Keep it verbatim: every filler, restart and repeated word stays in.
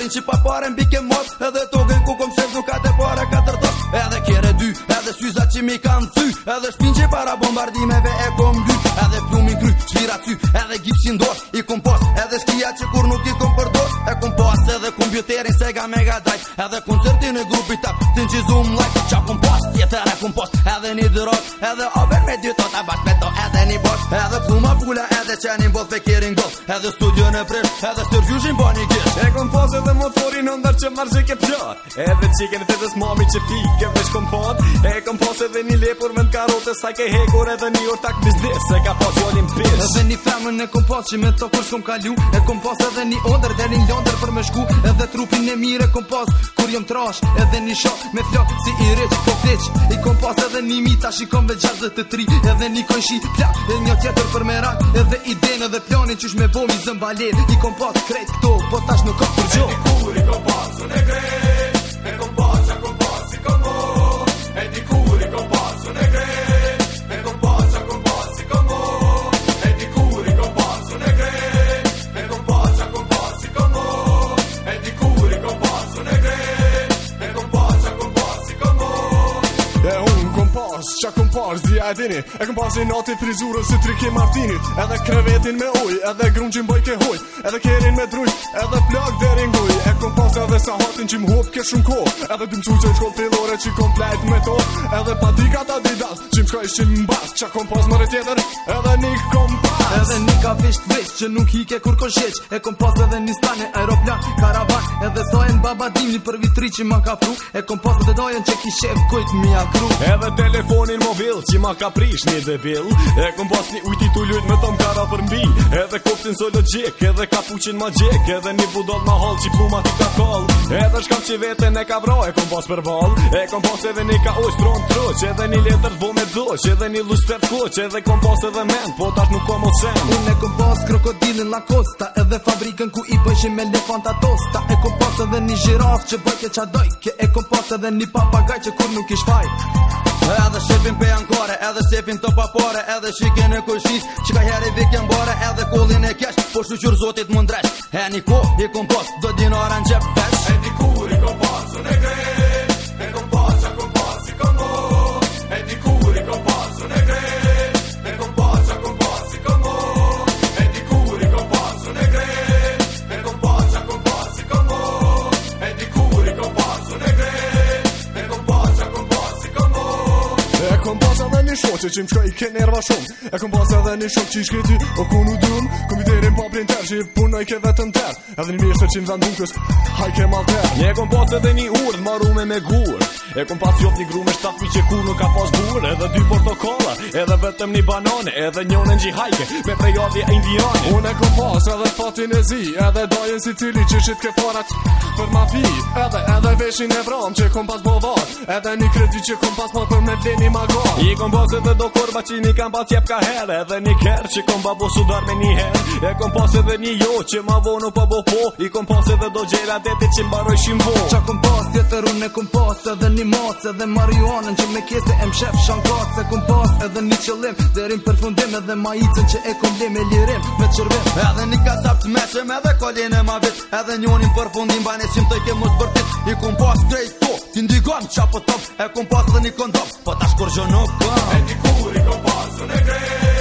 që pa pare mbi ke mos, edhe tokën ku kom shes nuk ka te pare katër tos. Edhe kjere dy, edhe syza që mi kanë thy, edhe shpin që para bombardimeve e kom dy, edhe plumin kry, shpira ty, edhe gipsin dor, i kom pos, edhe shkia që kur nuk i kom përdor, e kom pos edhe kompjuterin Sega Mega Drive, edhe koncertin e grupit tap, tin që zoom like, qa kom pos, tjetër e kom pos, edhe një dërot, edhe over me dy tota bashk me to, edhe një bosh, edhe pluma pula, edhe qenin bot pekerin goll, edhe studio në prish, edhe stërgjushin bo një gish. E kom pos edhe motorin ndër që marrë që ke pjar, edhe qiken të des mami që pike veç kom pot, e kom pos edhe një lepur me n'karote sa ke hekur edhe një ortak biznes, e ka pos jolin pish. Edhe një femën e kom pos që me to kur s'kom kalu, e kom pos edhe një onder dhe një londër për me shku, edhe trupin e mire kom pos kur jom trash, edhe një shok me flok si i rich po fleq, i kom pos edhe një mita shikom ve gjashdhet të tri, edhe një konshi plak, edhe një tjetër për me rak, edhe iden edhe planin qysh me bomi zëmbalet, i kom pos krejt këto, po tash nuk kom për gjo. E di kur i kom pos unë e krejt, e kom pos qa kom pos i kom mo, e di kur i kom pos unë e krejt, e kom pos qa kom pos i kom mo, e di kur i kom pos unë e krejt, e kom pos qa kom pos i kom mo, e di kur i kom pos unë e krejt, e kom pos qa kom pos i kom mo. E unë kom pos qa kom pos dhja e dini, e kom pos i nati frizurën si Triki Martinit, edhe krevetin me uj, edhe grunqin boj ke huj, edhe kerin me druj, edhe plak deri nguj, e kom pos edhe sa hatin që m'hop ke shumë ko, edhe dy msu që në shkoll fillore që kom plejt me to, edhe patikat Adidas që m'shkoj shqin m'bas, qa kom pos mëre tjetër, edhe një kom pas, edhe një ka visht visht që nuk hike kur ko sheq, e kom pos edhe një stane, aeroplan, karavan, edhe sojen babadimni për vitri që ma ka pru, e kom pos edhe dojen që ki shef kujt mi akru, edhe telefonin mobil që ma ka prish një debil, e kom pos një ujti tu lujt me tom kara për mbi, edhe koptin zoologjik, edhe kapuqin ma gjek, edhe një budol ma hall që pluma ti ka koll, edhe shkam që vetën e ka vro, e kom pos për ball, e kom pos edhe një ka uj stron troq, edhe një letër vo me doq, edhe një luster koq, edhe kom pos edhe men, po tash nuk kom o sen. Unë e kom pos krokodilin Lacosta, edhe fabrikën ku i bëjshim elefanta tosta, e kom pos edhe një zhiraf që bëjke qa dojke, e kom pos edhe një papagaj që kur nuk ish faj, edhe shepin pe ankore, edhe sepin të papore, edhe shikin e kushis që ka heri vikjen bare, edhe kollin e kesh, po shuqur zotit mundresh, e një ko i kom pos do dinara në gjep vesh. E di kur i kom pos unë e krejt, e kom pos qa kom pos i kom mo, e di kur i kom pos unë e krejt, e kom pos qa kom pos i kom mo, e di kur i kom pos unë e krejt, e kom pos qa kom pos i kom mo, e di kur i kom pos unë e krejt, e kom pos qa kom pos i kom mo. E kom pos edhe një shoqe që m'shkoj i ke nerva shumë, e kom pos edhe një shoq që i shkreti o ku nu dun, kompiterin pa prin ter që i punoj ke vetëm ter, edhe një mjeshtër që në vend bukës haj ke mal ter. Një kom pos edhe një urd marume me gur, e kom pas jof një gru me shtatmi që kur nuk ka pas gur, edhe dy portokolla, edhe vetëm një banane, edhe njone në gjihajke me prejodhje indiane. Unë e kom pas edhe fatin e zi, edhe dajen si cili që shit ke parat për mafi, edhe edhe veshin e vram që kom pas bovar, edhe një kredi që kom pas për me vleni magar. I kom pas edhe do korba që një kam pas jep ka her, edhe një ker që kom babo sudar me një her, e kom pas edhe një jo që ma vonu pa bo po, i kom pas edhe do gjera dete që mbaroj shimbo. Qa kom pas tjetër unë e kom pas edhe një mac edhe marijuanën që me kese e mshef shankat, se kom pas edhe një qëllim derin për fundim, edhe majicën që e kom lim e lirim me qërvim, edhe një kasap të meshem edhe kolin e ma vit, edhe njonin për fundim bane qim të i ke mos bërtit, i kom pas krejt to ti ndigon qa po top, e kom pas edhe një kondom po tash kur gjo nuk kom. E di kur i kom pas unë e krejt,